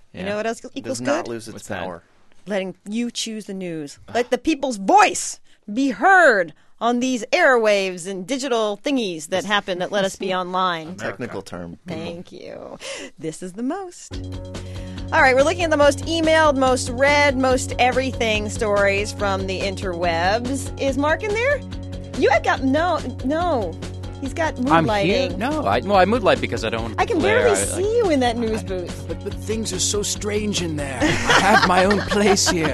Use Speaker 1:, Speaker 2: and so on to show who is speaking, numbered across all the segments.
Speaker 1: You know what else equals
Speaker 2: Does
Speaker 1: good?
Speaker 2: not lose its power.
Speaker 1: Letting you choose the news. Let the people's voice be heard on these airwaves and digital thingies that happen that let us be online.
Speaker 2: Technical term.
Speaker 1: Thank you. This is the most. All right, we're looking at the most emailed, most read, most everything stories from the interwebs. Is Mark in there? You have got no. He's got mood
Speaker 3: I'm
Speaker 1: lighting.
Speaker 3: here. No, I mood light because I don't.
Speaker 1: I can
Speaker 3: glare.
Speaker 1: barely see you in that news booth.
Speaker 4: But things are so strange in there. I have my own place here.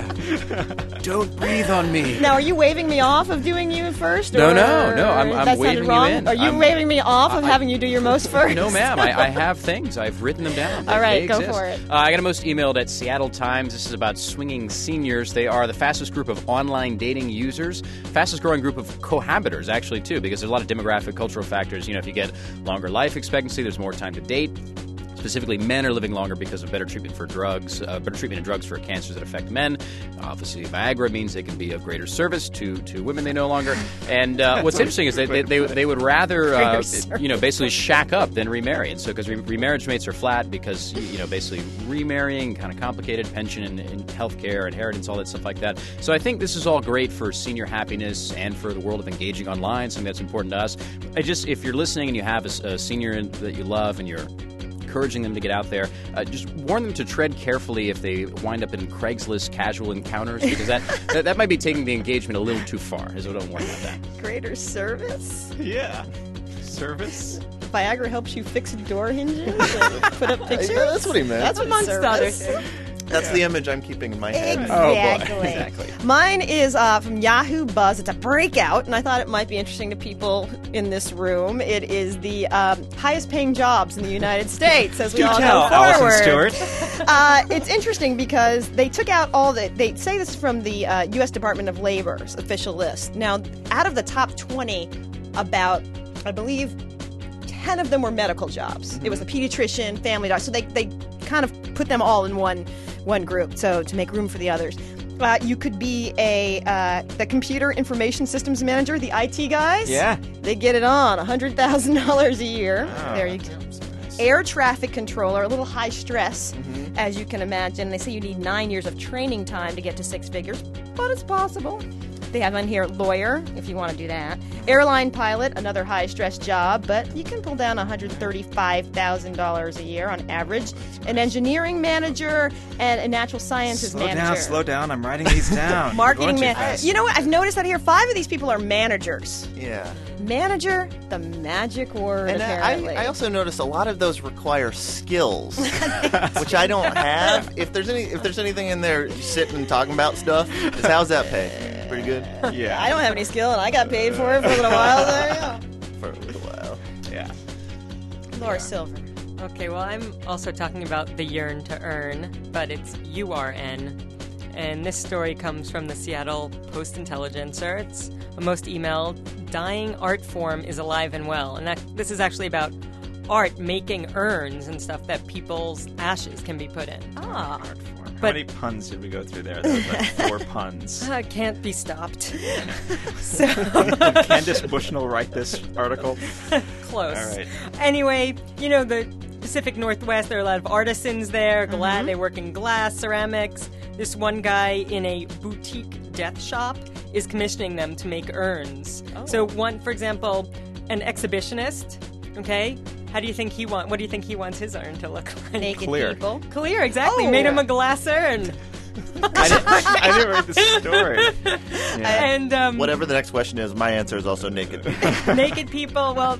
Speaker 4: Don't breathe on me.
Speaker 1: Now, are you waving me off of doing you first?
Speaker 3: No,
Speaker 1: or
Speaker 3: no. I'm
Speaker 1: that sounded
Speaker 3: waving you
Speaker 1: wrong?
Speaker 3: in.
Speaker 1: Are you
Speaker 3: I'm-
Speaker 1: waving me off of having you do your most first?
Speaker 3: No, ma'am. I have things. I've written them down.
Speaker 1: All right,
Speaker 3: They
Speaker 1: go
Speaker 3: exist.
Speaker 1: for it.
Speaker 3: I got a most emailed at Seattle Times. This is about swinging seniors. They are the fastest group of online dating users, fastest growing group of cohabitors, actually, too, because there's a lot of demographic, cultural factors. You know, if you get longer life expectancy, there's more time to date. Specifically, men are living longer because of better treatment for drugs, better treatment of drugs for cancers that affect men. Obviously, Viagra means they can be of greater service to women they no longer. And what's interesting is that they would rather, basically shack up than remarry. And so, because remarriage rates are flat, because, basically remarrying, kind of complicated, pension and healthcare, inheritance, all that stuff like that. So I think this is all great for senior happiness and for the world of engaging online, something that's important to us. If you're listening and you have a senior that you love and you're encouraging them to get out there, just warn them to tread carefully if they wind up in Craigslist casual encounters, because that might be taking the engagement a little too far. Is what I'm warning about that.
Speaker 1: Greater service?
Speaker 5: Yeah. Service?
Speaker 1: Viagra helps you fix door hinges and put up pictures?
Speaker 2: That's what he meant.
Speaker 1: That's
Speaker 6: Amongst other things.
Speaker 2: That's the image I'm keeping in my head.
Speaker 1: Exactly. Mine is from Yahoo Buzz. It's a breakout, and I thought it might be interesting to people in this room. It is the highest paying jobs in the United States as we all go forward.
Speaker 5: Allison Stewart.
Speaker 1: It's interesting because they took out they say this is from the U.S. Department of Labor's official list. Now, out of the top 20, about, I believe, 10 of them were medical jobs. It was a pediatrician, family doctor. So they kind of put them all in one group, so to make room for the others. You could be the computer information systems manager, the IT guys.
Speaker 5: Yeah.
Speaker 1: They get it on, $100,000 a year. There you go. Air traffic controller, a little high stress, as you can imagine. They say you need 9 years of training time to get to six figures, but it's possible. They have on here lawyer, if you want to do that. Airline pilot, another high-stress job, but you can pull down $135,000 a year on average. An engineering manager and a natural sciences manager.
Speaker 5: Slow down. I'm writing these down.
Speaker 1: Marketing
Speaker 5: manager.
Speaker 1: manager. You know what? I've noticed that here. 5 of these people are managers.
Speaker 2: Yeah.
Speaker 1: Manager, the magic word,
Speaker 2: And
Speaker 1: apparently.
Speaker 2: I also noticed a lot of those require skills, which I don't have. If there's anything in there sitting talking about stuff, how's that pay? Pretty good?
Speaker 5: Yeah.
Speaker 1: I don't have any skill, and I got paid for it for a little while. There you go.
Speaker 2: For a little while.
Speaker 5: Yeah.
Speaker 1: Laura Silver.
Speaker 6: Okay, well, I'm also talking about the yearn to earn, but it's URN. And this story comes from the Seattle Post-Intelligencer. It's a most emailed, dying art form is alive and well. And this is actually about art making urns and stuff that people's ashes can be put in.
Speaker 1: Ah.
Speaker 5: How many puns did we go through there? There was like 4 puns.
Speaker 6: Can't be stopped.
Speaker 5: Did Candace Bushnell write this article?
Speaker 6: Close.
Speaker 5: All right.
Speaker 6: Anyway, the Pacific Northwest, there are a lot of artisans there. They work in glass, ceramics. This one guy in a boutique death shop is commissioning them to make urns.
Speaker 1: Oh.
Speaker 6: So for example, an exhibitionist, okay? What do you think he wants his urn to look like?
Speaker 1: Naked
Speaker 5: Clear.
Speaker 1: people.
Speaker 6: Clear, exactly.
Speaker 1: Oh.
Speaker 6: Made him a glass urn.
Speaker 5: I didn't read the story. Yeah.
Speaker 6: And
Speaker 2: Whatever the next question is, my answer is also naked people.
Speaker 6: naked people, well,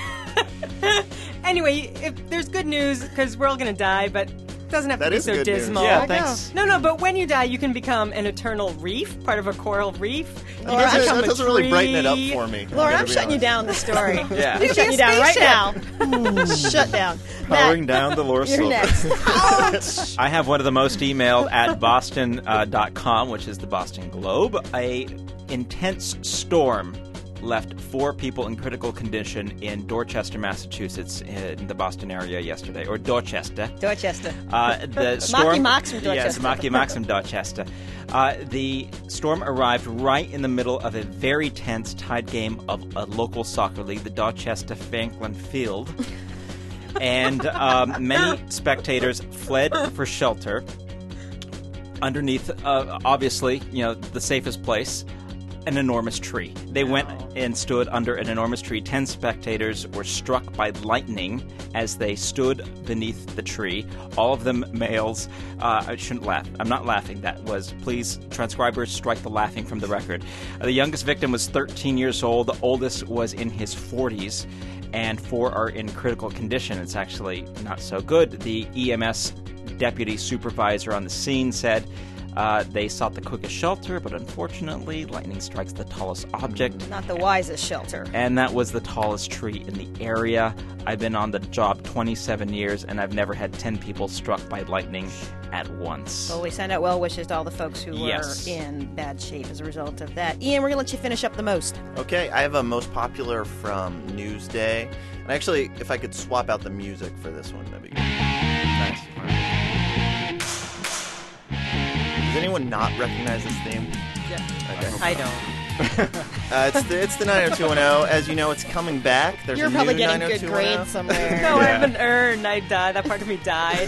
Speaker 6: anyway, if there's good news, because we're all going to die, but it doesn't have
Speaker 2: That
Speaker 6: to be
Speaker 2: is
Speaker 6: so
Speaker 2: good news.
Speaker 6: dismal.
Speaker 5: Yeah, thanks.
Speaker 6: No, but when you die, you can become an eternal reef, part of a coral reef. You
Speaker 1: Laura,
Speaker 6: can
Speaker 1: I'm
Speaker 6: become
Speaker 2: That
Speaker 6: a
Speaker 2: doesn't really brighten it up
Speaker 6: tree.
Speaker 2: for me.
Speaker 1: Laura, I'm
Speaker 2: gotta be
Speaker 1: shutting you
Speaker 2: honest.
Speaker 1: down the story.
Speaker 5: Yeah.
Speaker 1: I'm shutting you down right now. Shut down.
Speaker 5: Powering
Speaker 1: Matt,
Speaker 5: down the Laura
Speaker 1: you're
Speaker 5: Silver.
Speaker 1: next.
Speaker 5: I have one of the most emailed at Boston.com, which is the Boston Globe. A intense storm left 4 people in critical condition in Dorchester, Massachusetts, in the Boston area yesterday, or Dorchester.
Speaker 1: Dorchester.
Speaker 5: The storm,
Speaker 1: Marky Marks from Dorchester.
Speaker 5: Yes, Marky Marks from Dorchester. The storm arrived right in the middle of a very tense tied game of a local soccer league, the Dorchester Franklin Field. And many spectators fled for shelter underneath, obviously, the safest place, an enormous tree. They went and stood under an enormous tree. 10 spectators were struck by lightning as they stood beneath the tree. All of them males. I shouldn't laugh. I'm not laughing. That was, please, transcribers, strike the laughing from the record. The youngest victim was 13 years old. The oldest was in his 40s. And 4 are in critical condition. It's actually not so good. The EMS deputy supervisor on the scene said they sought the quickest shelter, but unfortunately, lightning strikes the tallest object.
Speaker 1: Not the wisest shelter.
Speaker 5: And that was the tallest tree in the area. I've been on the job 27 years, and I've never had 10 people struck by lightning at once.
Speaker 1: Well, we send out well wishes to all the folks who were in bad shape as a result of that. Ian, we're going to let you finish up the most.
Speaker 2: Okay, I have a most popular from Newsday. And actually, if I could swap out the music for this one, that'd be good. Nice. Does anyone not recognize this theme?
Speaker 6: Yeah.
Speaker 2: Okay.
Speaker 6: I don't.
Speaker 2: It's the 90210. As you know, it's coming back. There's
Speaker 1: You're
Speaker 2: a
Speaker 1: probably
Speaker 2: new
Speaker 1: getting good
Speaker 2: 90210.
Speaker 1: grades somewhere.
Speaker 6: No, I have an urn. I died. That part of me died.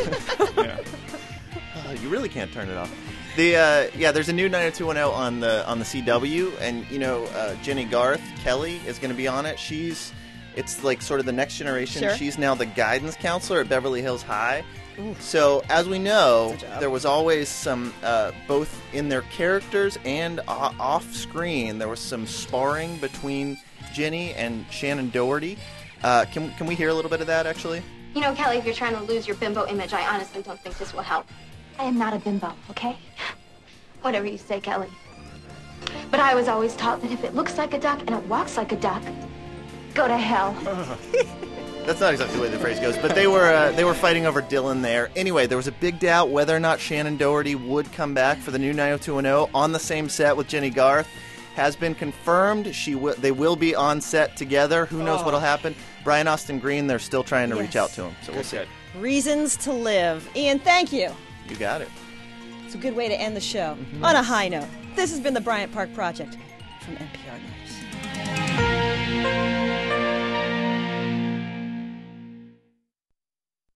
Speaker 2: You really can't turn it off. There's a new 90210 on the CW, and Jenny Garth Kelly is going to be on it. It's like sort of the next generation.
Speaker 1: Sure.
Speaker 2: She's now the guidance counselor at Beverly Hills High. Ooh. So as we know, there was always some both in their characters and off screen. There was some sparring between Jenny and Shannon Doherty. Can we hear a little bit of that actually?
Speaker 7: Kelly, if you're trying to lose your bimbo image, I honestly don't think this will help. I am not a bimbo, okay? Whatever you say, Kelly. But I was always taught that if it looks like a duck and it walks like a duck, go to hell.
Speaker 2: That's not exactly the way the phrase goes, but they were fighting over Dylan there. Anyway, there was a big doubt whether or not Shannon Doherty would come back for the new 90210 on the same set with Jenny Garth. Has been confirmed. They will be on set together. Who knows what'll happen? Brian Austin Green, they're still trying to reach out to him, so we'll see.
Speaker 1: Reasons to live. Ian, thank you.
Speaker 2: You got it.
Speaker 1: It's a good way to end the show on a high note. This has been the Bryant Park Project from NPR News.